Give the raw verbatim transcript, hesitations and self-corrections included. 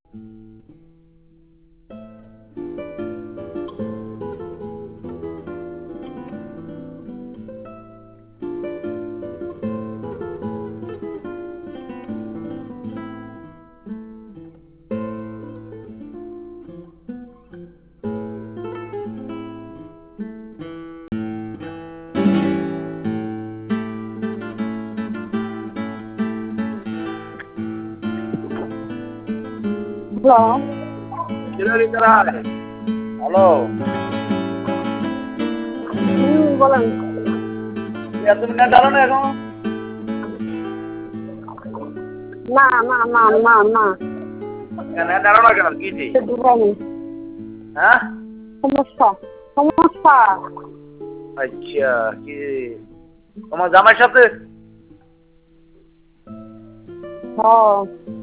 Hello. Hello. হুম বলেন। তুমি net ডালো না এখন? না না না না না। নেট ডালো না কেন? কি জি? হ্যাঁ? সমস্যা সমস্যা। আচ্ছা, কি তোমার জামাইয়ের সাথে? হ্যাঁ।